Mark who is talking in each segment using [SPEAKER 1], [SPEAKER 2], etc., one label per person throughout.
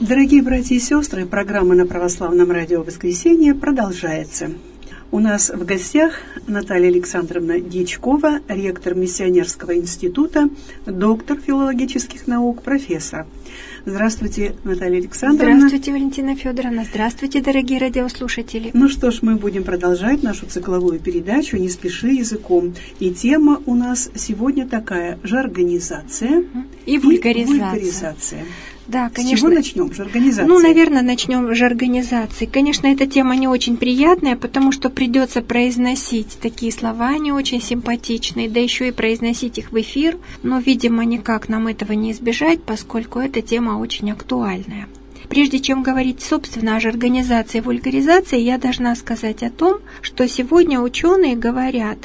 [SPEAKER 1] Дорогие братья и сестры, программа на Православном радио «Воскресенье» продолжается. У нас в гостях Наталья Александровна Дьячкова, ректор Миссионерского института, доктор филологических наук, профессор. Здравствуйте, Наталья Александровна.
[SPEAKER 2] Здравствуйте, Валентина Федоровна. Здравствуйте, дорогие радиослушатели.
[SPEAKER 1] Ну что ж, мы будем продолжать нашу цикловую передачу «Не спеши языком». И тема у нас сегодня такая – жаргонизация
[SPEAKER 2] и вульгаризация.
[SPEAKER 1] Да, конечно. С чего начнем? Жаргонизация.
[SPEAKER 2] Ну, наверное, начнем с жаргонизации. Конечно, эта тема не очень приятная, потому что придется произносить такие слова не очень симпатичные, да еще и произносить их в эфир. Но, видимо, никак нам этого не избежать, поскольку эта тема очень актуальная. Прежде чем говорить, собственно, о жаргонизации и вульгаризации, я должна сказать о том, что сегодня ученые говорят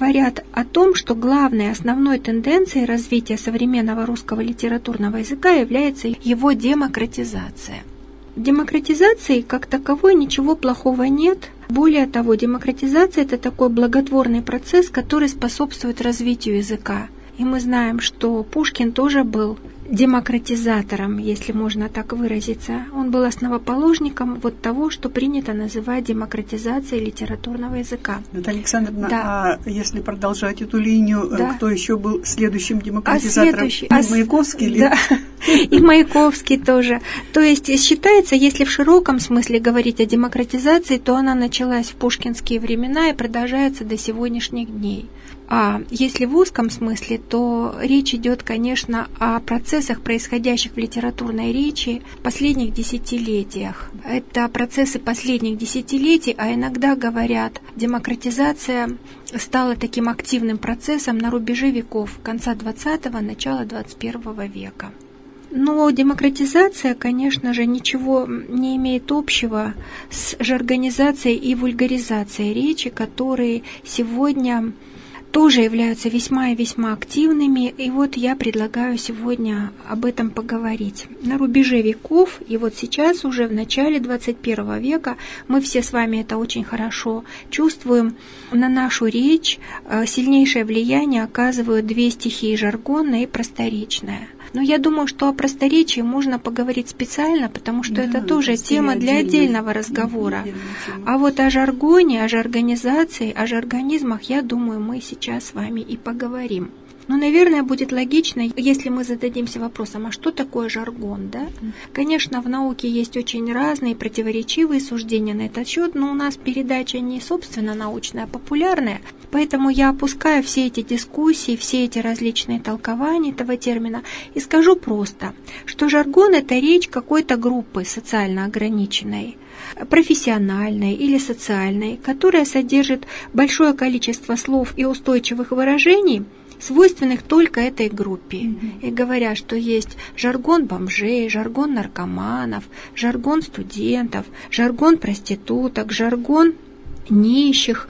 [SPEAKER 2] о том, что главной основной тенденцией развития современного русского литературного языка является его демократизация. В демократизации как таковой ничего плохого нет. Более того, демократизация – это такой благотворный процесс, который способствует развитию языка. И мы знаем, что Пушкин тоже был демократизатором, если можно так выразиться. Он был основоположником вот того, что принято называть демократизацией литературного языка.
[SPEAKER 1] Наталья Александровна, да. А если продолжать эту линию, да. Кто еще был следующим демократизатором? Маяковский? Или?
[SPEAKER 2] Да, и Маяковский тоже. То есть считается, если в широком смысле говорить о демократизации, то она началась в пушкинские времена и продолжается до сегодняшних дней. А если в узком смысле, то речь идет, конечно, о процессах, происходящих в литературной речи в последних десятилетиях. Это процессы последних десятилетий, а иногда говорят, демократизация стала таким активным процессом на рубеже веков, конца XX – начала XXI века. Но демократизация, конечно же, ничего не имеет общего с жаргонизацией и вульгаризацией речи, которые сегодня тоже являются весьма и весьма активными, и вот я предлагаю сегодня об этом поговорить. На рубеже веков, и вот сейчас уже в начале 21 века, мы все с вами это очень хорошо чувствуем, на нашу речь сильнейшее влияние оказывают две стихии: жаргонная и просторечная. Но я думаю, что о просторечии можно поговорить специально, потому что это тоже тема для отдельного разговора. А вот о жаргоне, о жаргонизации, о жаргонизмах, я думаю, мы сейчас с вами и поговорим. Но, наверное, будет логично, если мы зададимся вопросом, а что такое жаргон, да? Конечно, в науке есть очень разные противоречивые суждения на этот счет, но у нас передача не собственно научная, а популярная, поэтому я опускаю все эти дискуссии, все эти различные толкования этого термина и скажу просто, что жаргон – это речь какой-то группы социально ограниченной, профессиональной или социальной, которая содержит большое количество слов и устойчивых выражений, свойственных только этой группе. И говорят, что есть жаргон бомжей, жаргон наркоманов, жаргон студентов, жаргон проституток, жаргон нищих,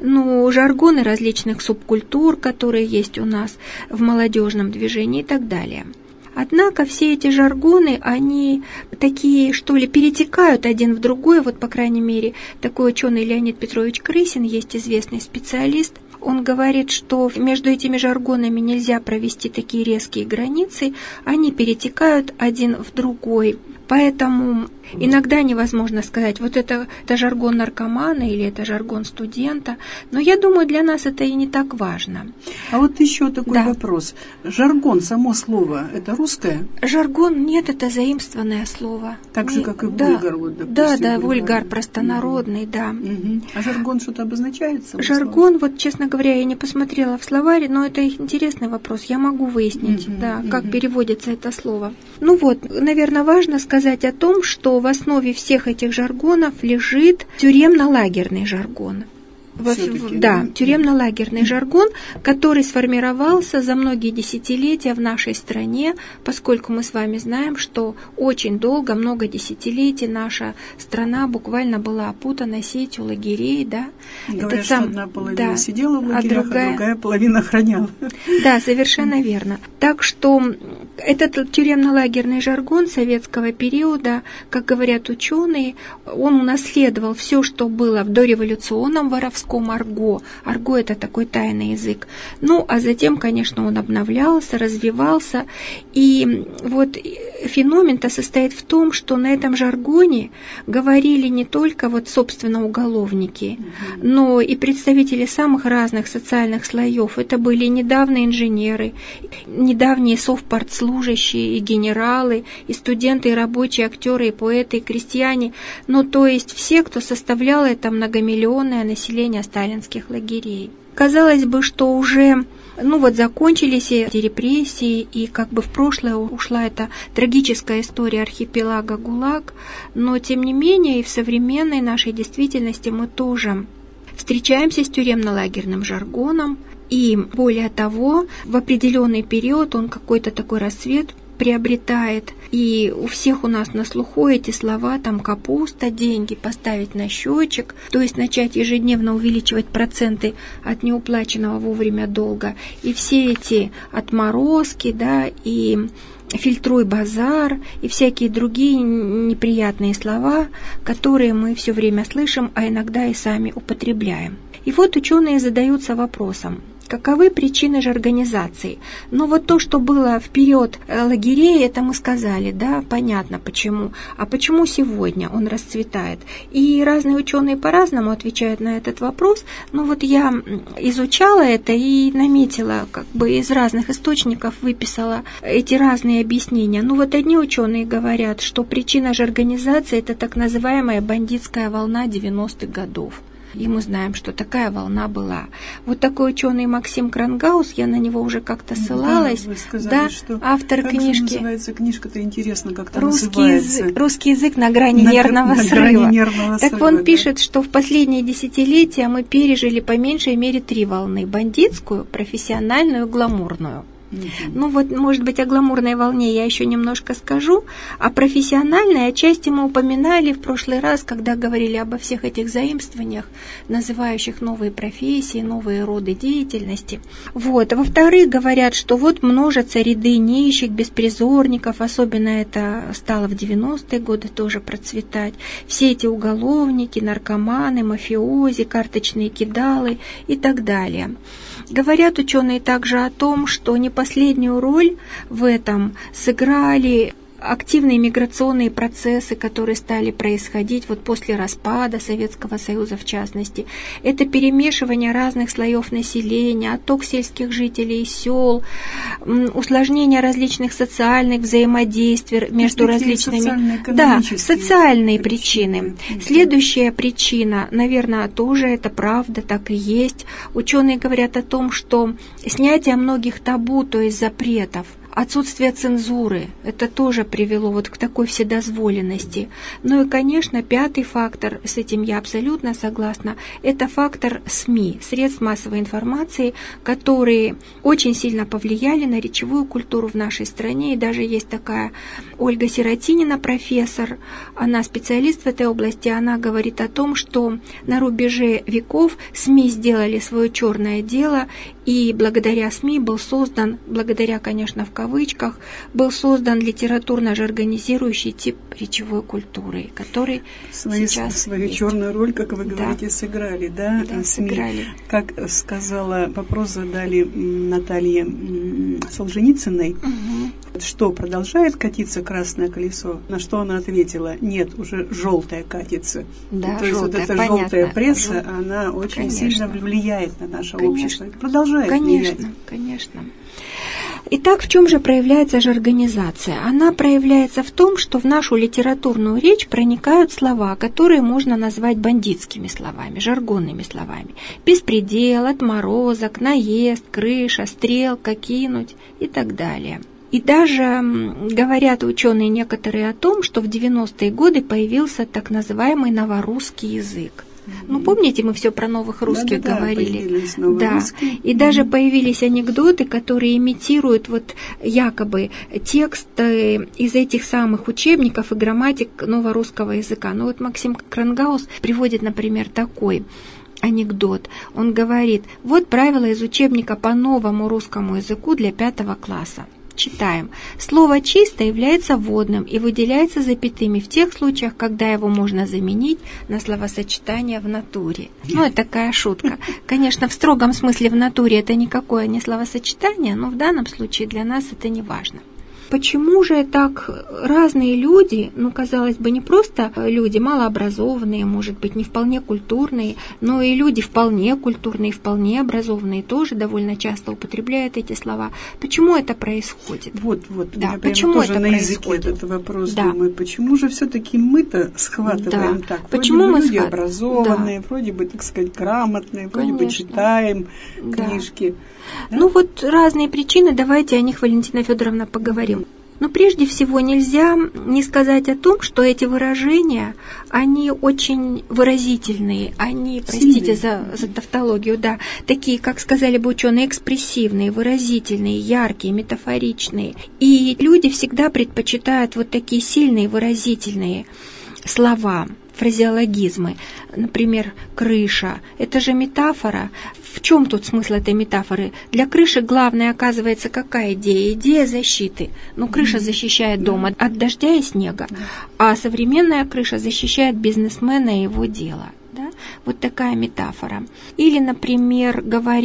[SPEAKER 2] жаргоны различных субкультур, которые есть у нас в молодежном движении и так далее. Однако все эти жаргоны, они такие, что ли, перетекают один в другой. Вот, по крайней мере, такой ученый Леонид Петрович Крысин, есть известный специалист. Он говорит, что между этими жаргонами нельзя провести такие резкие границы, они перетекают один в другой. Поэтому иногда невозможно сказать, вот это жаргон наркомана или это жаргон студента. Но я думаю, для нас это и не так важно.
[SPEAKER 1] А вот еще такой вопрос. Жаргон, само слово, это русское?
[SPEAKER 2] Жаргон, нет, это заимствованное слово.
[SPEAKER 1] Так же, как и вульгар. Вот,
[SPEAKER 2] допустим, да, вульгар простонародный, да.
[SPEAKER 1] А жаргон что-то обозначает?
[SPEAKER 2] Жаргон, вот, честно говоря, я не посмотрела в словаре, но это интересный вопрос. Я могу выяснить, как переводится это слово. Наверное, важно сказать о том, что в основе всех этих жаргонов лежит тюремно-лагерный жаргон. Тюремно-лагерный жаргон, который сформировался за многие десятилетия в нашей стране, поскольку мы с вами знаем, что очень долго, много десятилетий наша страна буквально была опутана сетью лагерей, да.
[SPEAKER 1] Говорят, что одна половина сидела в лагерях, а другая половина охраняла.
[SPEAKER 2] Да, совершенно верно. Так что этот тюремно-лагерный жаргон советского периода, как говорят ученые, он унаследовал все, что было в дореволюционном воровстве, языческом арго. Арго – это такой тайный язык. Ну, а затем, конечно, он обновлялся, развивался. И вот феномен-то состоит в том, что на этом жаргоне говорили не только вот, собственно, уголовники, но и представители самых разных социальных слоев. Это были недавние инженеры, недавние совпартслужащие и генералы, и студенты, и рабочие, актеры, и поэты, и крестьяне. Ну, то есть все, кто составлял это многомиллионное население сталинских лагерей. Казалось бы, что уже закончились эти репрессии, и как бы в прошлое ушла эта трагическая история архипелага ГУЛАГ, но тем не менее и в современной нашей действительности мы тоже встречаемся с тюремно-лагерным жаргоном, и более того, в определенный период он какой-то такой расцвет приобретает, и у всех у нас на слуху эти слова, там капуста, деньги, поставить на счетчик, то есть начать ежедневно увеличивать проценты от неуплаченного вовремя долга, и все эти отморозки, да, и фильтруй базар, и всякие другие неприятные слова, которые мы все время слышим, а иногда и сами употребляем. И вот ученые задаются вопросом: каковы причины жаргонизации? Ну вот то, что было в период лагерей, это мы сказали, да, понятно почему. А почему сегодня он расцветает? И разные ученые по-разному отвечают на этот вопрос. Но вот я изучала это и наметила, как бы из разных источников выписала эти разные объяснения. Ну вот одни ученые говорят, что причина жаргонизации – это так называемая бандитская волна 90-х годов. И мы знаем, что такая волна была. Вот такой ученый Максим Крангаус, я на него уже как-то ссылалась.
[SPEAKER 1] Да, вы сказали,
[SPEAKER 2] да,
[SPEAKER 1] что
[SPEAKER 2] автор
[SPEAKER 1] как
[SPEAKER 2] книжки.
[SPEAKER 1] Как называется книжка-то, интересно, как-то
[SPEAKER 2] называется. Русский язык на грани нервного срыва. Так он пишет, что в последние десятилетия мы пережили по меньшей мере 3 волны: бандитскую, профессиональную, гламурную. Ну вот, может быть, о гламурной волне я еще немножко скажу, а профессиональной отчасти мы упоминали в прошлый раз, когда говорили обо всех этих заимствованиях, называющих новые профессии, новые роды деятельности. Вот. Во-вторых, говорят, что вот множатся ряды нищих, беспризорников, особенно это стало в 90-е годы тоже процветать. Все эти уголовники, наркоманы, мафиози, карточные кидалы и так далее. Говорят ученые также о том, что не последнюю роль в этом сыграли активные миграционные процессы, которые стали происходить вот после распада Советского Союза в частности. Это перемешивание разных слоев населения, отток сельских жителей из сел, усложнение различных социальных взаимодействий между различными... Да, социальные причины. Следующая причина, наверное, тоже это правда, так и есть. Ученые говорят о том, что снятие многих табу, то есть запретов, отсутствие цензуры, это тоже привело вот к такой вседозволенности. Ну и, конечно, 5-й фактор, с этим я абсолютно согласна, это фактор СМИ, средств массовой информации, которые очень сильно повлияли на речевую культуру в нашей стране. И даже есть такая Ольга Сиротинина, профессор, она специалист в этой области, она говорит о том, что на рубеже веков СМИ сделали свое черное дело, и благодаря СМИ был создан, благодаря, конечно, в кавычках, был создан литературно-жаргонизирующий тип речевой культуры, который
[SPEAKER 1] свою
[SPEAKER 2] есть.
[SPEAKER 1] Черную роль, как вы говорите, сыграли, да,
[SPEAKER 2] да,
[SPEAKER 1] СМИ.
[SPEAKER 2] Сыграли.
[SPEAKER 1] Как сказала, вопрос задали Наталье Солженицыной, что продолжает катиться красное колесо, на что она ответила: нет, уже желтое катится.
[SPEAKER 2] Да,
[SPEAKER 1] то есть вот эта желтая пресса, она очень сильно влияет на наше общество. Это продолжает влиять.
[SPEAKER 2] Конечно. Итак, в чем же проявляется жаргонизация? Она проявляется в том, что в нашу литературную речь проникают слова, которые можно назвать бандитскими словами, жаргонными словами. Беспредел, отморозок, наезд, крыша, стрелка, кинуть и так далее. И даже говорят ученые некоторые о том, что в 90-е годы появился так называемый новорусский язык. Ну, помните, мы все про новых русских говорили? Да. И даже появились анекдоты, которые имитируют вот якобы тексты из этих самых учебников и грамматик новорусского языка. Ну вот Максим Крангаус приводит, например, такой анекдот. Он говорит: вот правила из учебника по новому русскому языку для 5 класса. Читаем. Слово «чисто» является вводным и выделяется запятыми в тех случаях, когда его можно заменить на словосочетание «в натуре». Ну, это такая шутка. Конечно, в строгом смысле «в натуре» это никакое не словосочетание, но в данном случае для нас это не важно. Почему же так разные люди, казалось бы, не просто люди малообразованные, может быть, не вполне культурные, но и люди вполне культурные, вполне образованные тоже довольно часто употребляют эти слова. Почему это происходит?
[SPEAKER 1] Да, я почему тоже это на языке этот вопрос думаю. Почему же все-таки мы-то схватываем так?
[SPEAKER 2] Почему мы
[SPEAKER 1] люди образованные, вроде бы, так сказать, грамотные, вроде бы читаем книжки. Да?
[SPEAKER 2] Разные причины, давайте о них, Валентина Федоровна, поговорим. Но прежде всего нельзя не сказать о том, что эти выражения, они очень выразительные, они, простите за тавтологию, такие, как сказали бы ученые, экспрессивные, выразительные, яркие, метафоричные. И люди всегда предпочитают такие сильные, выразительные слова, фразеологизмы. Например, крыша. Это же метафора. В чем тут смысл этой метафоры? Для крыши главное, оказывается, какая идея? Идея защиты. Крыша защищает дом от дождя и снега, а современная крыша защищает бизнесмена и его дело. Да? Вот такая метафора. Или, например,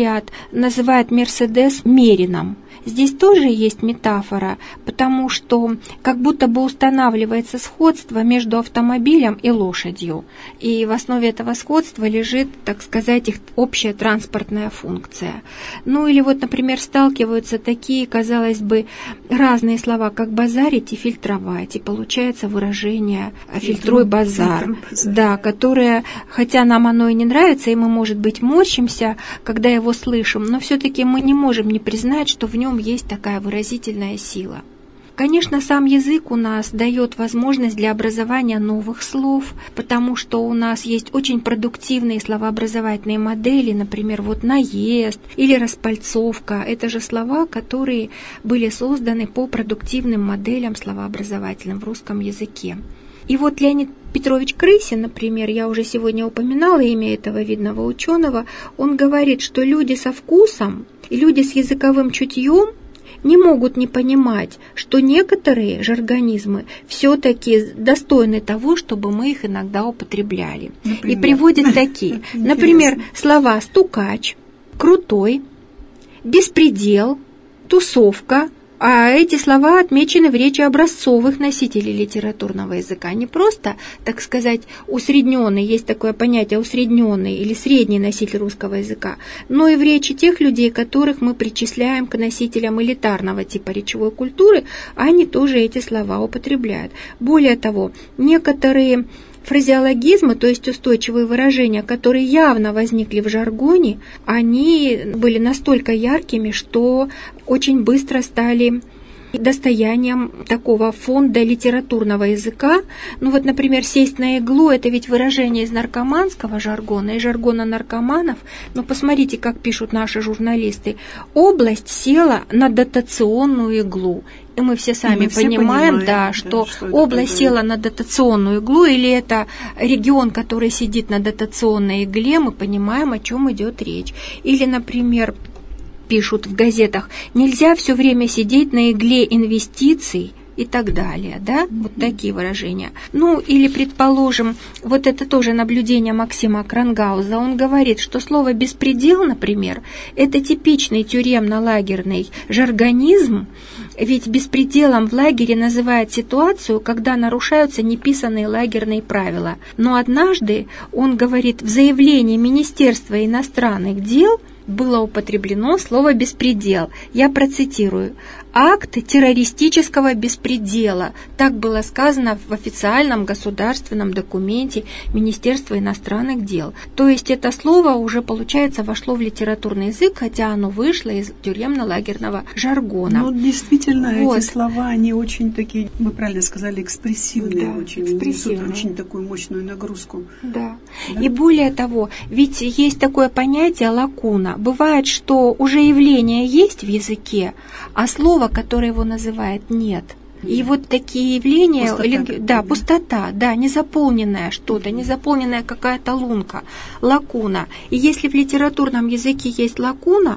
[SPEAKER 2] называют Мерседес Мерином. Здесь тоже есть метафора, потому что как будто бы устанавливается сходство между автомобилем и лошадью. И в основе этого сходства лежит, так сказать, их общая транспортная функция. Или например, сталкиваются такие, казалось бы, разные слова, как базарить и фильтровать. И получается выражение «фильтруй базар». Да, которое, хотя нам оно и не нравится, и мы, может быть, морщимся, когда его слышим, но все-таки мы не можем не признать, что в нем есть такая выразительная сила. Конечно, сам язык у нас дает возможность для образования новых слов, потому что у нас есть очень продуктивные словообразовательные модели, например, наезд или распальцовка. Это же слова, которые были созданы по продуктивным моделям словообразовательным в русском языке. И Леонид Петрович Крысин, например, я уже сегодня упоминала имя этого видного ученого, он говорит, что люди со вкусом и люди с языковым чутьем не могут не понимать, что некоторые жаргонизмы все-таки достойны того, чтобы мы их иногда употребляли. Например? И приводит такие. Например, слова «стукач», «крутой», «беспредел», «тусовка». А эти слова отмечены в речи образцовых носителей литературного языка. Не просто, так сказать, усредненный, есть такое понятие усредненный или средний носитель русского языка, но и в речи тех людей, которых мы причисляем к носителям элитарного типа речевой культуры, они тоже эти слова употребляют. Более того, некоторые фразеологизмы, то есть устойчивые выражения, которые явно возникли в жаргоне, они были настолько яркими, что очень быстро стали достоянием такого фонда литературного языка. Например, «сесть на иглу» — это ведь выражение из наркоманского жаргона, из жаргона наркоманов. Посмотрите, как пишут наши журналисты. «Область села на дотационную иглу». И мы все сами понимаем, что область села на дотационную иглу, или это регион, который сидит на дотационной игле, мы понимаем, о чем идет речь. Или, например, пишут в газетах, нельзя все время сидеть на игле инвестиций и так далее, да, такие выражения. Или, предположим, это тоже наблюдение Максима Крангауза, он говорит, что слово «беспредел», например, это типичный тюремно-лагерный жаргонизм, ведь беспределом в лагере называют ситуацию, когда нарушаются неписанные лагерные правила. Но однажды, он говорит, в заявлении Министерства иностранных дел было употреблено слово «беспредел». Я процитирую. «Акт террористического беспредела». Так было сказано в официальном государственном документе Министерства иностранных дел. То есть это слово уже, получается, вошло в литературный язык, хотя оно вышло из тюремно-лагерного жаргона.
[SPEAKER 1] Действительно, эти слова, они очень такие, вы правильно сказали, экспрессивные, очень несут очень такую мощную нагрузку.
[SPEAKER 2] Да. И более того, ведь есть такое понятие лакуна. Бывает, что уже явление есть в языке, а слово, которое его называет, нет. И такие явления, пустота, незаполненное что-то, незаполненная какая-то лунка, лакуна. И если в литературном языке есть лакуна,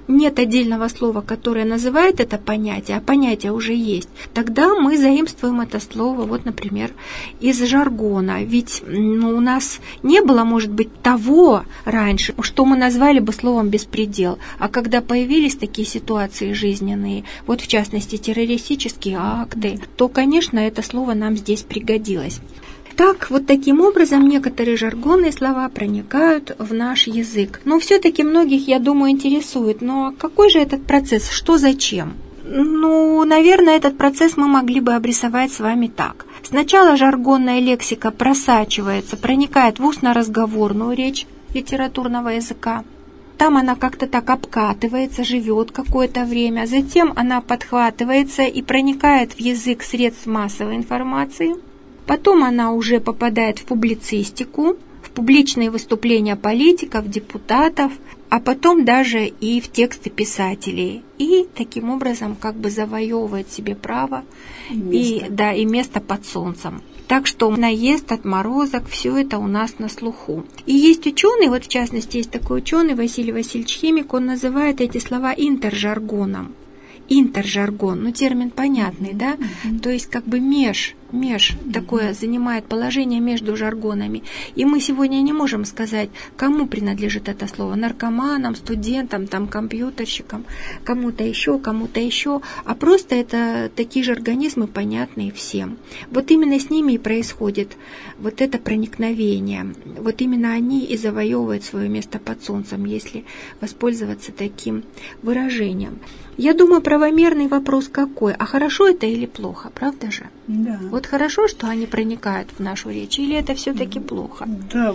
[SPEAKER 2] нет отдельного слова, которое называет это понятие, а понятие уже есть, тогда мы заимствуем это слово, вот, например, из жаргона. Ведь у нас не было, может быть, того раньше, что мы назвали бы словом «беспредел». А когда появились такие ситуации жизненные, вот в частности террористические акты, то, конечно, это слово нам здесь пригодилось. Так, вот таким образом некоторые жаргонные слова проникают в наш язык. Но все-таки многих, я думаю, интересует, но какой же этот процесс, что зачем? Наверное, этот процесс мы могли бы обрисовать с вами так. Сначала жаргонная лексика просачивается, проникает в устно-разговорную речь литературного языка. Там она как-то так обкатывается, живет какое-то время. Затем она подхватывается и проникает в язык средств массовой информации. Потом она уже попадает в публицистику, в публичные выступления политиков, депутатов, а потом даже и в тексты писателей. И таким образом как бы завоевывает себе право и место под солнцем. Так что наезд, отморозок, все это у нас на слуху. И есть ученый, вот в частности есть такой ученый Василий Васильевич Химик, он называет эти слова интержаргоном. Интержаргон, термин понятный, да? То есть как бы меж такое занимает положение между жаргонами. И мы сегодня не можем сказать, кому принадлежит это слово: наркоманам, студентам, компьютерщикам, кому-то еще, а просто это такие же организмы, понятные всем. Вот именно с ними и происходит вот это проникновение. Вот именно они и завоевывают свое место под солнцем, если воспользоваться таким выражением. Я думаю, правомерный вопрос какой? А хорошо это или плохо, правда же?
[SPEAKER 1] Да.
[SPEAKER 2] Вот хорошо, что они проникают в нашу речь, или это все-таки плохо?
[SPEAKER 1] Да,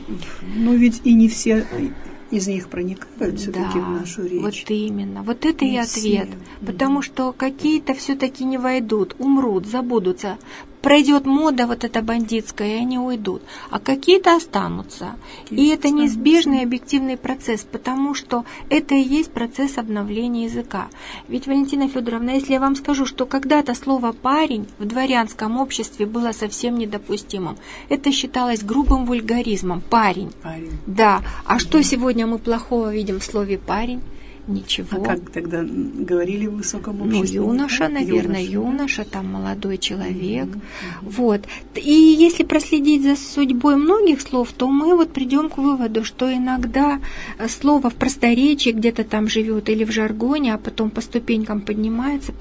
[SPEAKER 1] но ведь и не все из них проникают все-таки в нашу речь.
[SPEAKER 2] Вот именно. Вот это и ответ. Потому что какие-то все-таки не войдут, умрут, забудутся. Пройдет мода вот эта бандитская, и они уйдут. А какие-то останутся. И это неизбежный объективный процесс, потому что это и есть процесс обновления языка. Ведь, Валентина Федоровна, если я вам скажу, что когда-то слово «парень» в дворянском обществе было совсем недопустимым, это считалось грубым вульгаризмом. Парень. Да. А что сегодня мы плохого видим в слове «парень»? Ничего.
[SPEAKER 1] А как тогда говорили в высоком обществе?
[SPEAKER 2] Юноша, наверное, юноша, там молодой человек. Вот. И если проследить за судьбой многих слов, то мы вот придем к выводу, что иногда слово в просторечии где-то там живет или в жаргоне, а потом по ступенькам поднимается,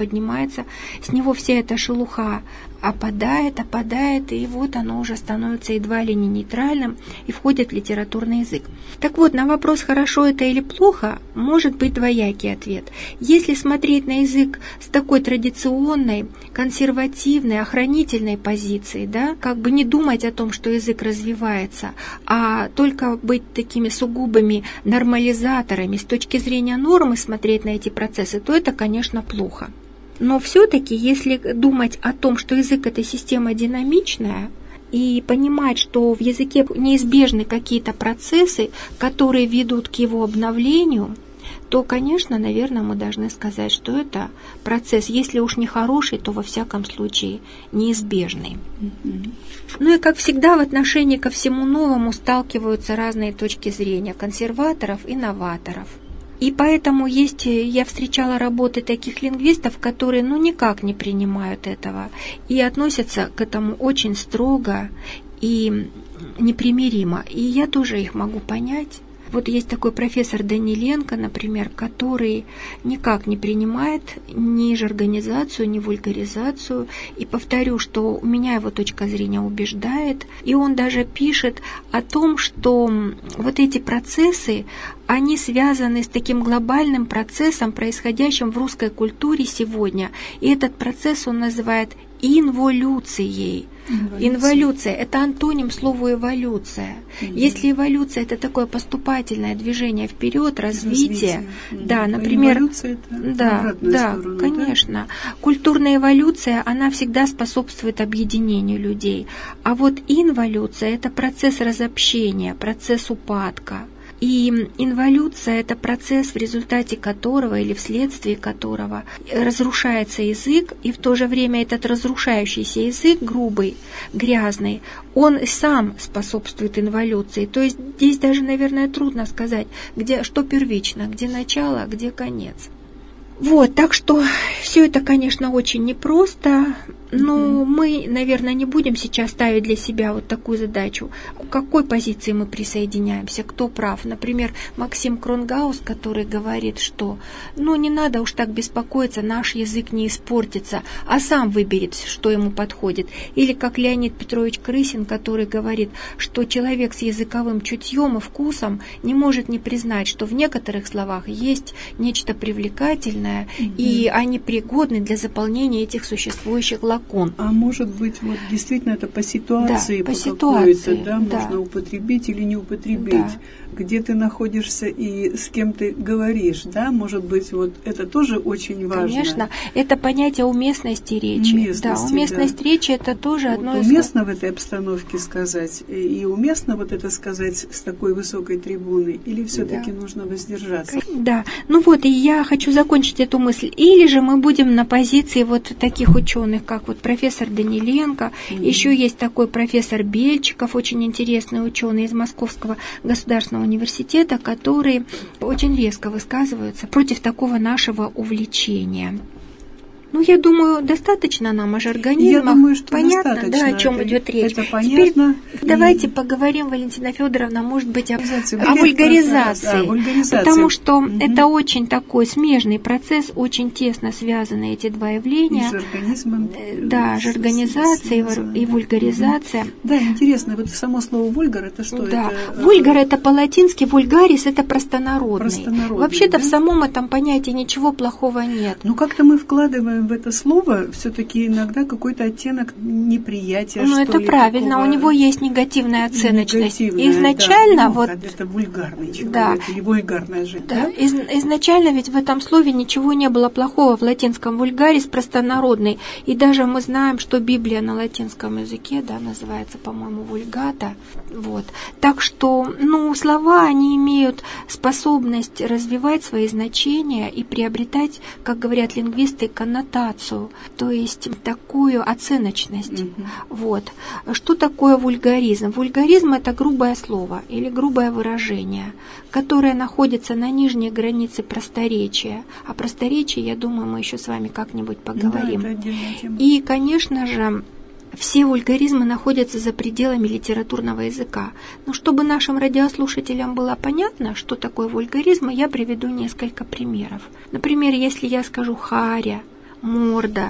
[SPEAKER 2] с него вся эта шелуха опадает, и вот оно уже становится едва ли не нейтральным и входит в литературный язык. Так вот, на вопрос, хорошо это или плохо, может быть двоякий ответ. Если смотреть на язык с такой традиционной, консервативной, охранительной позиции, да, как бы не думать о том, что язык развивается, а только быть такими сугубыми нормализаторами с точки зрения нормы, смотреть на эти процессы, то это, конечно, плохо. Но все-таки, если думать о том, что язык – это система динамичная, и понимать, что в языке неизбежны какие-то процессы, которые ведут к его обновлению, то, конечно, наверное, мы должны сказать, что это процесс, если уж не хороший, то во всяком случае неизбежный. Ну и, как всегда, в отношении ко всему новому сталкиваются разные точки зрения консерваторов и новаторов. И поэтому я встречала работы таких лингвистов, которые никак не принимают этого и относятся к этому очень строго и непримиримо. И я тоже их могу понять. Вот есть такой профессор Даниленко, например, который никак не принимает ни жаргонизацию, ни вульгаризацию. И повторю, что у меня его точка зрения убеждает. И он даже пишет о том, что вот эти процессы, они связаны с таким глобальным процессом, происходящим в русской культуре сегодня. И этот процесс он называет инволюцией. Инволюция – это антоним слову эволюция. Если эволюция – это такое поступательное движение вперед, развитие, да, например,
[SPEAKER 1] эволюция – это сторону,
[SPEAKER 2] конечно, культурная эволюция, она всегда способствует объединению людей, а вот инволюция – это процесс разобщения, процесс упадка. И инволюция – это процесс, в результате которого или вследствие которого разрушается язык, и в то же время этот разрушающийся язык, грубый, грязный, он сам способствует инволюции. То есть здесь даже, наверное, трудно сказать, что первично, где начало, где конец. Вот, так что все это, конечно, очень непросто, но мы, наверное, не будем сейчас ставить для себя вот такую задачу. К какой позиции мы присоединяемся, кто прав. Например, Максим Кронгаус, который говорит, что не надо уж так беспокоиться, наш язык не испортится, а сам выберет, что ему подходит. Или как Леонид Петрович Крысин, который говорит, что человек с языковым чутьем и вкусом не может не признать, что в некоторых словах есть нечто привлекательное, и они пригодны для заполнения этих существующих лакун.
[SPEAKER 1] А может быть, вот действительно это по ситуации,
[SPEAKER 2] по ситуации,
[SPEAKER 1] можно употребить или не употребить. Да. Где ты находишься и с кем ты говоришь, да, может быть, вот это тоже очень важно.
[SPEAKER 2] Конечно, это понятие уместности речи. Уместность речи это тоже одно из...
[SPEAKER 1] Уместно в этой обстановке сказать, и уместно вот это сказать с такой высокой трибуны, или все-таки нужно воздержаться?
[SPEAKER 2] Да, и я хочу закончить эту мысль. Или же мы будем на позиции вот таких ученых, как вот профессор Даниленко, еще есть такой профессор Бельчиков, очень интересный ученый из Московского государственного университета, которые очень резко высказываются против такого нашего увлечения. Я думаю, достаточно нам о жаргонизмах.
[SPEAKER 1] Я думаю, что
[SPEAKER 2] понятно,
[SPEAKER 1] достаточно.
[SPEAKER 2] Да, о чем идет речь.
[SPEAKER 1] Это понятно.
[SPEAKER 2] Теперь давайте поговорим, Валентина Федоровна, может быть, о вульгаризации. Потому что это очень такой смежный процесс, очень тесно связаны эти два явления.
[SPEAKER 1] И с жаргонизмом.
[SPEAKER 2] Да, жаргонизация и вульгаризация.
[SPEAKER 1] Да, интересно, вот само слово вульгар, это что?
[SPEAKER 2] Да, вульгар это по-латински, вульгарис это простонародный. Вообще-то в самом этом понятии ничего плохого нет.
[SPEAKER 1] Как-то мы вкладываем в это слово все-таки иногда какой-то оттенок неприятия.
[SPEAKER 2] Это правильно, такого... у него есть негативная оценочность. Изначально
[SPEAKER 1] это вульгарный человек или вульгарная жизнь.
[SPEAKER 2] Да. Изначально ведь в этом слове ничего не было плохого в латинском вульгарис простонародный. И даже мы знаем, что Библия на латинском языке, называется, по-моему, вульгата. Вот. Так что, слова, они имеют способность развивать свои значения и приобретать, как говорят лингвисты, коннотацию, то есть такую оценочность. Вот. Что такое вульгаризм? Вульгаризм – это грубое слово или грубое выражение, которое находится на нижней границе просторечия. О просторечии, я думаю, мы еще с вами как-нибудь поговорим.
[SPEAKER 1] Да, это отдельная тема.
[SPEAKER 2] И, конечно же, все вульгаризмы находятся за пределами литературного языка. Но чтобы нашим радиослушателям было понятно, что такое вульгаризм, я приведу несколько примеров. Например, если я скажу «харя», «морда»,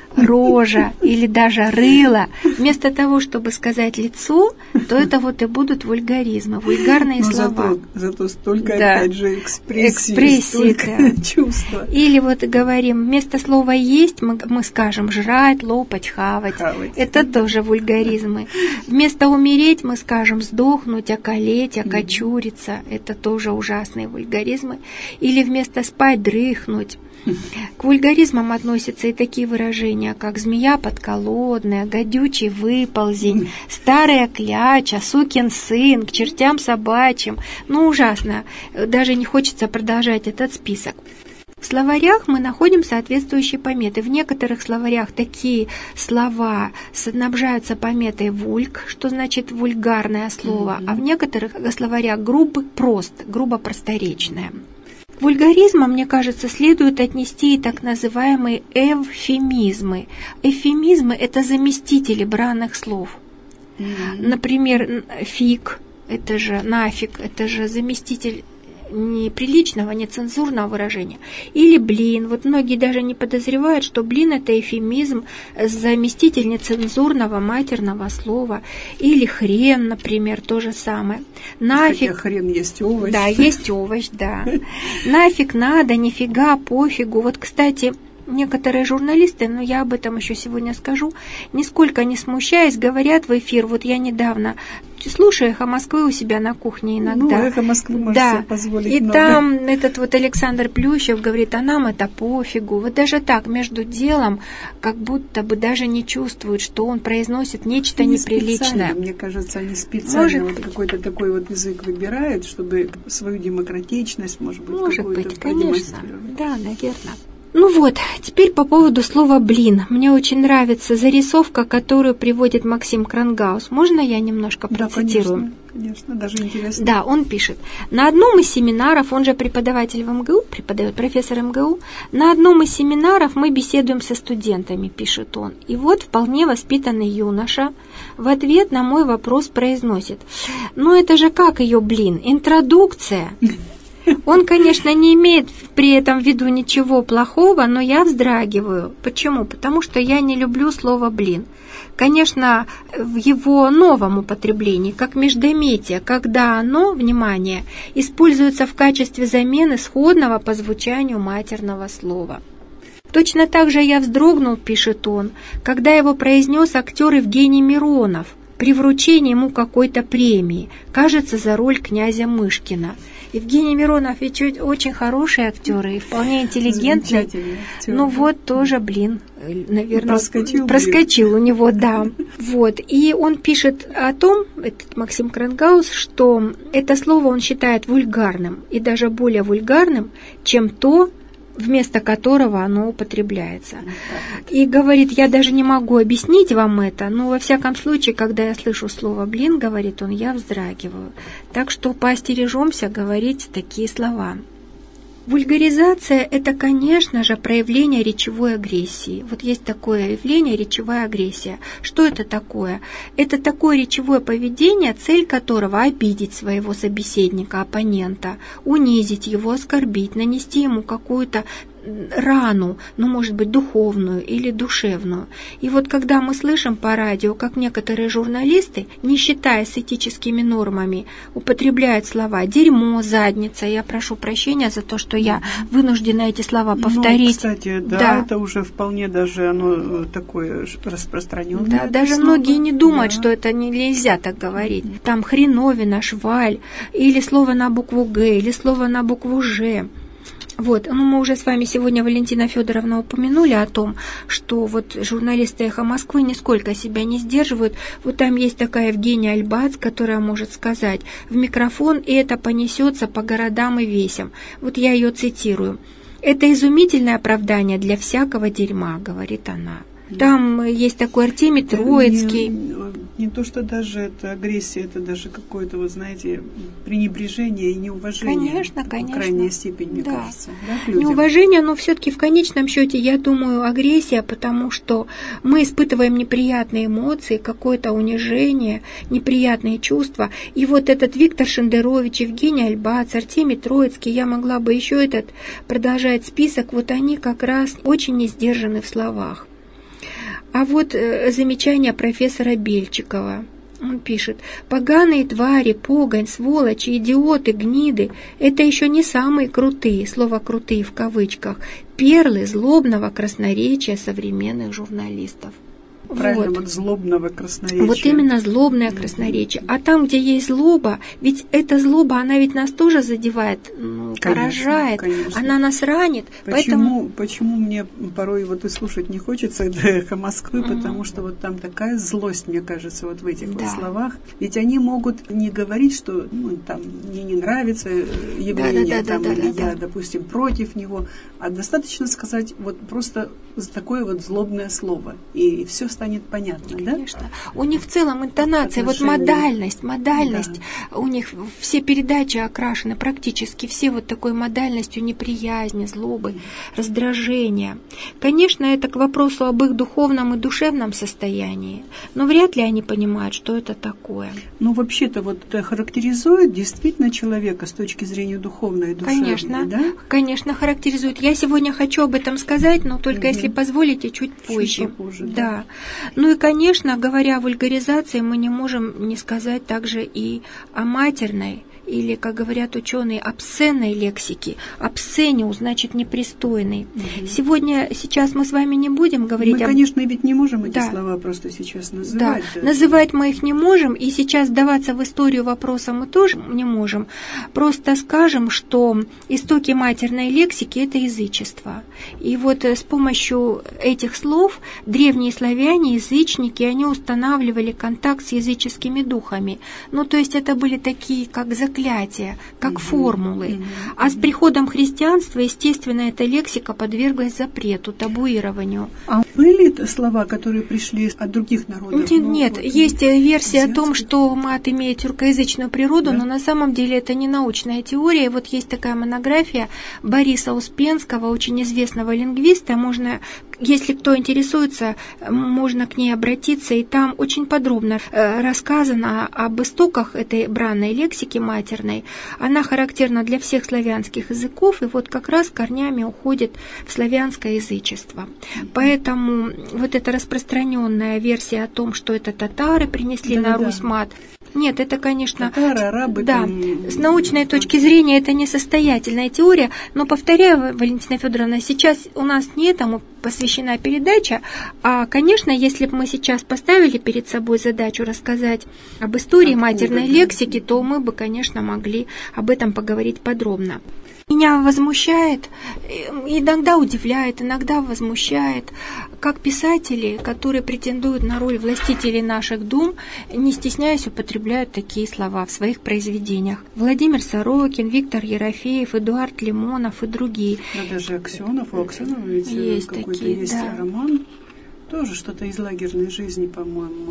[SPEAKER 2] «рожа» или даже «рыло», вместо того, чтобы сказать «лицо», то это и будут вульгаризмы, вульгарные слова.
[SPEAKER 1] Зато столько, опять же, экспрессии столько чувства.
[SPEAKER 2] Или говорим, вместо слова «есть» мы скажем «жрать», «лопать», «хавать». Это тоже вульгаризмы. Вместо «умереть» мы скажем «сдохнуть», «околеть», «окочуриться». Это тоже ужасные вульгаризмы. Или вместо «спать» «дрыхнуть». К вульгаризмам относятся и такие выражения, как «змея подколодная», «гадючий выползень», «старая кляча», «сукин сын», «к чертям собачьим». Ужасно. Даже не хочется продолжать этот список. В словарях мы находим соответствующие пометы. В некоторых словарях такие слова снабжаются пометой «вульг», что значит вульгарное слово, а в некоторых словарях грубо просторечное. К вульгаризмам, мне кажется, следует отнести и так называемые эвфемизмы. Эвфемизмы – это заместители бранных слов. Например, фиг – это же нафиг, это же заместитель неприличного, нецензурного выражения. Или блин. Многие даже не подозревают, что блин – это эвфемизм, заместитель нецензурного матерного слова. Или хрен, например, то же самое. Нафиг.
[SPEAKER 1] Хотя хрен есть овощ.
[SPEAKER 2] Да, есть овощ, да. Нафиг, надо, нифига, пофигу. Кстати, некоторые журналисты, но я об этом еще сегодня скажу, нисколько не смущаясь, говорят в эфир. Я недавно слушаю «Эхо Москвы» у себя на кухне иногда.
[SPEAKER 1] «Эхо Москвы» можете себе позволить
[SPEAKER 2] и
[SPEAKER 1] много.
[SPEAKER 2] Там этот вот Александр Плющев говорит, а нам это пофигу. Вот даже так, между делом, как будто бы даже не чувствует, что он произносит нечто неприличное.
[SPEAKER 1] Мне кажется, они специально какой-то такой вот язык выбирают, чтобы свою демократичность, может быть,
[SPEAKER 2] конечно. Да, наверное. Ну вот, теперь по поводу слова «блин». Мне очень нравится зарисовка, которую приводит Максим Крангаус. Можно я немножко процитирую?
[SPEAKER 1] Да, конечно, даже интересно.
[SPEAKER 2] Да, он пишет. На одном из семинаров, он же преподаватель в МГУ, преподает профессор МГУ, на одном из семинаров мы беседуем со студентами, пишет он. И вот вполне воспитанный юноша в ответ на мой вопрос произносит: ну это же как ее, блин, интродукция. Он, конечно, не имеет при этом в виду ничего плохого, но я вздрагиваю. Почему? Потому что я не люблю слово «блин». Конечно, в его новом употреблении, как междометие, когда оно, внимание, используется в качестве замены сходного по звучанию матерного слова. Точно так же я вздрогнул, пишет он, когда его произнес актер Евгений Миронов при вручении ему какой-то премии, кажется, за роль князя Мышкина. Евгений Миронов ведь очень хороший актер и вполне интеллигентный. Ну вот тоже, блин, наверное, проскочил у него, да. Вот. И он пишет о том, этот Максим Крангаус, что это слово он считает вульгарным, и даже более вульгарным, чем то, вместо которого оно употребляется. И говорит, я даже не могу объяснить вам это, но во всяком случае, когда я слышу слово «блин», говорит он, я вздрагиваю. Так что поостережемся говорить такие слова. Вульгаризация – это, конечно же, проявление речевой агрессии. Вот есть такое явление – речевая агрессия. Что это такое? Это такое речевое поведение, цель которого – обидеть своего собеседника, оппонента, унизить его, оскорбить, нанести ему какую-то рану, ну, может быть, духовную или душевную. И вот когда мы слышим по радио, как некоторые журналисты, не считаясь с этическими нормами, употребляют слова «дерьмо», «задница», я прошу прощения за то, что я вынуждена эти слова повторить.
[SPEAKER 1] Ну, кстати, да, это уже вполне даже оно такое распространенное.
[SPEAKER 2] Да, даже слово. Многие не думают, что это нельзя так говорить. Там хреновина, шваль, или слово на букву «Г», или слово на букву «Ж». Вот, ну мы уже с вами сегодня, Валентина Федоровна, упомянули о том, что вот журналисты «Эхо Москвы» нисколько себя не сдерживают. Вот там есть такая Евгения Альбац, которая может сказать в микрофон, и это понесется по городам и весям. Вот я ее цитирую. «Это изумительное оправдание для всякого дерьма», говорит она. Там есть такой Артемий Троицкий.
[SPEAKER 1] Не то, что даже это агрессия, это даже какое-то, вот знаете, пренебрежение и неуважение.
[SPEAKER 2] Конечно.
[SPEAKER 1] В крайней степени, мне кажется. Да,
[SPEAKER 2] неуважение, но все-таки в конечном счете, я думаю, агрессия, потому что мы испытываем неприятные эмоции, какое-то унижение, неприятные чувства. И вот этот Виктор Шендерович, Евгений Альбац, Артемий Троицкий, я могла бы еще этот продолжать список, вот они как раз очень не сдержаны в словах. А вот замечание профессора Бельчикова. Он пишет: «Поганые твари, погонь, сволочи, идиоты, гниды – это еще не самые крутые, слово «крутые» в кавычках, перлы злобного красноречия современных журналистов».
[SPEAKER 1] Правильно, вот злобного красноречия.
[SPEAKER 2] Вот именно злобное красноречие. А там, где есть злоба, ведь эта злоба, она ведь нас тоже задевает, поражает, конечно. Она нас ранит.
[SPEAKER 1] Почему мне порой вот и слушать не хочется это «Эхо Москвы», потому что вот там такая злость, мне кажется, вот в этих вот словах. Ведь они могут не говорить, что там мне не нравится явление, я, допустим, против него, а достаточно сказать вот просто такое вот злобное слово, и все станет понятно,
[SPEAKER 2] конечно. Да? У них в целом интонация, вот модальность, да. У них все передачи окрашены, практически все вот такой модальностью неприязни, злобы, раздражения. Конечно, это к вопросу об их духовном и душевном состоянии, но вряд ли они понимают, что это такое.
[SPEAKER 1] Ну, вообще-то вот это характеризует действительно человека с точки зрения духовной и душевной,
[SPEAKER 2] конечно,
[SPEAKER 1] да?
[SPEAKER 2] Конечно, характеризует. Я сегодня хочу об этом сказать, но только если позволите, чуть позже.
[SPEAKER 1] Чуть попозже,
[SPEAKER 2] да. Ну и, конечно, говоря о вульгаризации, мы не можем не сказать также и о матерной или, как говорят ученые, обсценной лексики. Обсцениус значит непристойный. Сейчас мы с вами не будем говорить
[SPEAKER 1] мы, конечно, ведь не можем эти слова просто сейчас называть.
[SPEAKER 2] Да, называть мы их не можем, и сейчас вдаваться в историю вопроса мы тоже не можем. Просто скажем, что истоки матерной лексики – это язычество. И вот с помощью этих слов древние славяне, язычники, они устанавливали контакт с языческими духами. Ну, то есть это были такие, как заклятия, как формулы. А с приходом христианства, естественно, эта лексика подверглась запрету, табуированию.
[SPEAKER 1] А были слова, которые пришли от других народов?
[SPEAKER 2] Нет, есть версия о том, что мат имеет тюркоязычную природу, но на самом деле это не научная теория. Вот есть такая монография Бориса Успенского, очень известного лингвиста. Можно, если кто интересуется, можно к ней обратиться, и там очень подробно рассказано об истоках этой бранной лексики матерной. Она характерна для всех славянских языков, и вот как раз корнями уходит в славянское язычество. Поэтому вот эта распространенная версия о том, что это татары принесли на Русь мат, нет, это, конечно,
[SPEAKER 1] татары, арабы,
[SPEAKER 2] с научной точки зрения это несостоятельная теория, но, повторяю, Валентина Федоровна, сейчас у нас не этому посвящена передача, а, конечно, если бы мы сейчас поставили перед собой задачу рассказать об истории матерной лексики, то мы бы, конечно, могли об этом поговорить подробно. Меня возмущает, иногда удивляет, иногда возмущает, как писатели, которые претендуют на роль властителей наших дум, не стесняясь, употребляют такие слова в своих произведениях. Владимир Сорокин, Виктор Ерофеев, Эдуард Лимонов и другие.
[SPEAKER 1] Да, даже Аксенов, у Аксенова ведь есть какой-то такие, роман, тоже что-то из лагерной жизни, по-моему.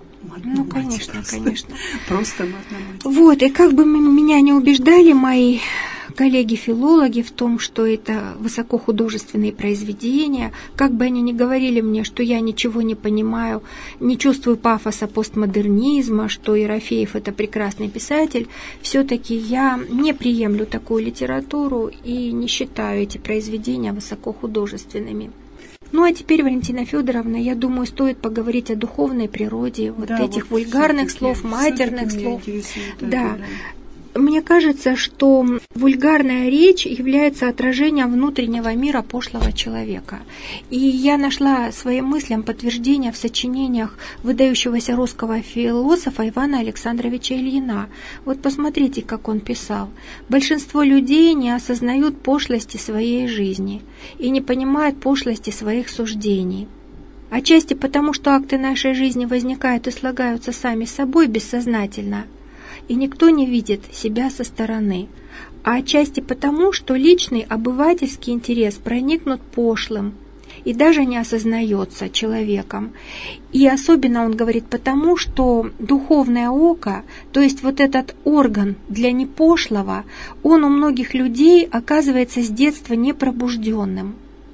[SPEAKER 2] Ну, конечно.
[SPEAKER 1] Просто матная мать.
[SPEAKER 2] Вот, и как бы меня не убеждали мои коллеги-филологи в том, что это высокохудожественные произведения, как бы они ни говорили мне, что я ничего не понимаю, не чувствую пафоса постмодернизма, что Ерофеев – это прекрасный писатель, все-таки я не приемлю такую литературу и не считаю эти произведения высокохудожественными. Ну, а теперь, Валентина Федоровна, я думаю, стоит поговорить о духовной природе этих вульгарных слов, матерных слов. Да. Мне кажется, что вульгарная речь является отражением внутреннего мира пошлого человека. И я нашла своим мыслям подтверждение в сочинениях выдающегося русского философа Ивана Александровича Ильина. Вот посмотрите, как он писал. «Большинство людей не осознают пошлости своей жизни и не понимают пошлости своих суждений. Отчасти потому, что акты нашей жизни возникают и слагаются сами собой бессознательно, и никто не видит себя со стороны, а отчасти потому, что личный обывательский интерес проникнут пошлым и даже не осознается человеком. И особенно он говорит потому, что духовное око, то есть вот этот орган для непошлого, он у многих людей оказывается с детства непробужденным.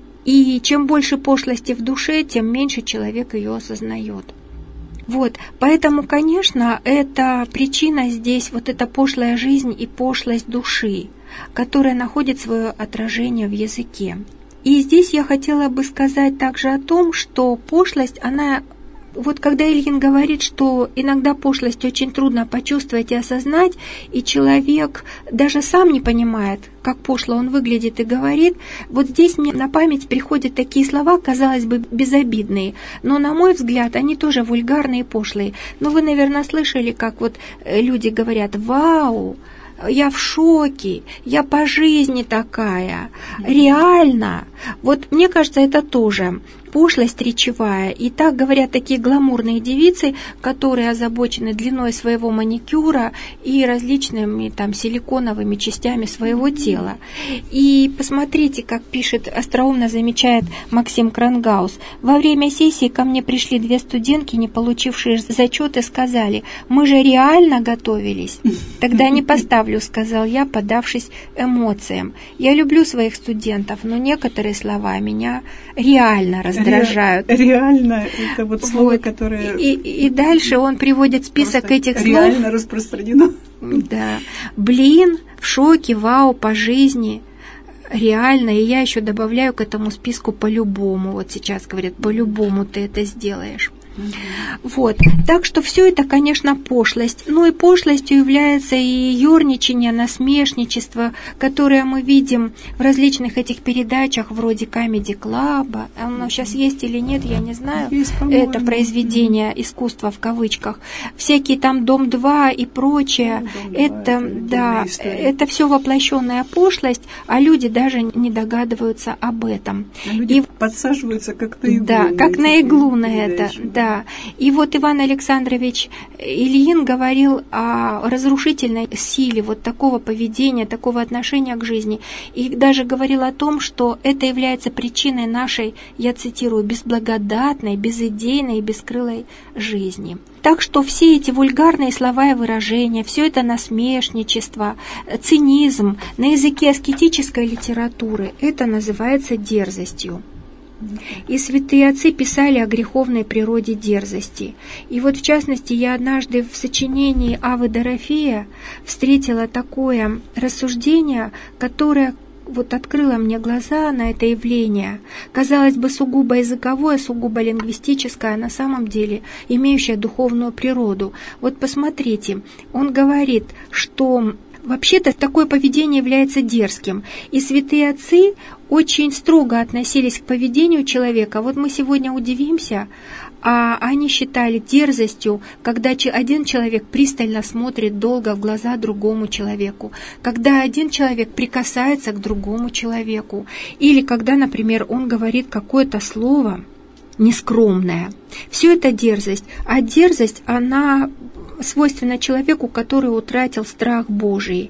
[SPEAKER 2] И чем больше пошлости в душе, тем меньше человек ее осознает. Вот, поэтому, конечно, это причина здесь, вот эта пошлая жизнь и пошлость души, которая находит свое отражение в языке. И здесь я хотела бы сказать также о том, что пошлость, она... Вот когда Ильин говорит, что иногда пошлость очень трудно почувствовать и осознать, и человек даже сам не понимает, как пошло он выглядит и говорит, вот здесь мне на память приходят такие слова, казалось бы, безобидные, но, на мой взгляд, они тоже вульгарные и пошлые. Но вы, наверное, слышали, как вот люди говорят: «Вау! Я в шоке, я по жизни такая, реально». Вот мне кажется, это тоже пошлость речевая. И так говорят такие гламурные девицы, которые озабочены длиной своего маникюра и различными там силиконовыми частями своего тела. И посмотрите, как пишет, остроумно замечает Максим Крангаус. Во время сессии ко мне пришли 2 студентки, не получившие зачет, и сказали: «Мы же реально готовились». «Тогда не поставлю», — сказал я, поддавшись эмоциям. Я люблю своих студентов, но некоторые слова меня реально раздражают.
[SPEAKER 1] Реально, это вот слово, которое...
[SPEAKER 2] И дальше он приводит список этих слов.
[SPEAKER 1] Реально распространено.
[SPEAKER 2] Да. Блин, в шоке, вау, по жизни. Реально. И я еще добавляю к этому списку по-любому. Вот сейчас говорят, по-любому ты это сделаешь. Вот. Так что все это, конечно, пошлость. Ну и пошлостью является и ерничание, насмешничество, которое мы видим в различных этих передачах вроде Comedy Club. Оно сейчас есть или нет, я не знаю.
[SPEAKER 1] Есть,
[SPEAKER 2] это произведение искусства в кавычках. Всякие там Дом-2 и прочее. Это все воплощенная пошлость, а люди даже не догадываются об этом.
[SPEAKER 1] Люди подсаживаются как на иглу.
[SPEAKER 2] Да, как на иглу на это. Да. И вот Иван Александрович Ильин говорил о разрушительной силе вот такого поведения, такого отношения к жизни. И даже говорил о том, что это является причиной нашей, я цитирую, безблагодатной, безидейной и бескрылой жизни. Так что все эти вульгарные слова и выражения, все это насмешничество, цинизм на языке аскетической литературы, это называется дерзостью. И святые отцы писали о греховной природе дерзости. И вот в частности я однажды в сочинении Авы Дорофея встретила такое рассуждение, которое вот открыло мне глаза на это явление. Казалось бы, сугубо языковое, сугубо лингвистическое, а на самом деле имеющее духовную природу. Вот посмотрите, он говорит, что вообще-то такое поведение является дерзким. И святые отцы очень строго относились к поведению человека. Вот мы сегодня удивимся, а они считали дерзостью, когда один человек пристально смотрит долго в глаза другому человеку, когда один человек прикасается к другому человеку, или когда, например, он говорит какое-то слово нескромное. Все это дерзость. А дерзость, она свойственна человеку, который утратил страх Божий.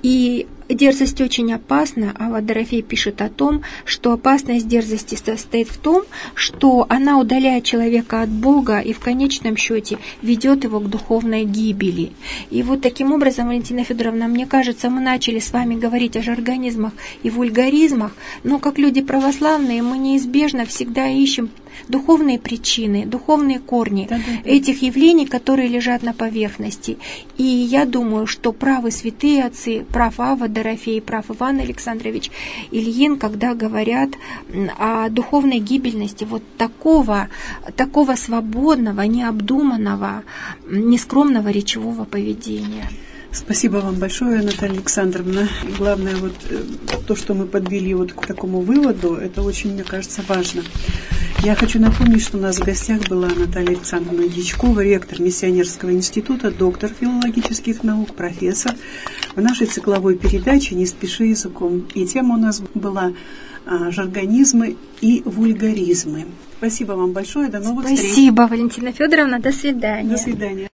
[SPEAKER 2] И дерзость очень опасна. Ава Дорофей пишет о том, что опасность дерзости состоит в том, что она удаляет человека от Бога и в конечном счете ведет его к духовной гибели. И вот таким образом, Валентина Федоровна, мне кажется, мы начали с вами говорить о жаргонизмах и вульгаризмах, но как люди православные мы неизбежно всегда ищем духовные причины, духовные корни этих явлений, которые лежат на поверхности. И я думаю, что правы святые отцы, прав Ава Дорофей, прав Иван Александрович Ильин, когда говорят о духовной гибельности вот такого свободного, необдуманного, нескромного речевого поведения.
[SPEAKER 1] Спасибо вам большое, Наталья Александровна. И главное, вот то, что мы подвели вот к такому выводу, это очень, мне кажется, важно. Я хочу напомнить, что у нас в гостях была Наталья Александровна Дьячкова, ректор Миссионерского института, доктор филологических наук, профессор. В нашей цикловой передаче «Не спеши языком». И тема у нас была жаргонизмы и вульгаризмы. Спасибо вам большое. До новых встреч.
[SPEAKER 2] Спасибо, Валентина Федоровна. До свидания.
[SPEAKER 1] До свидания.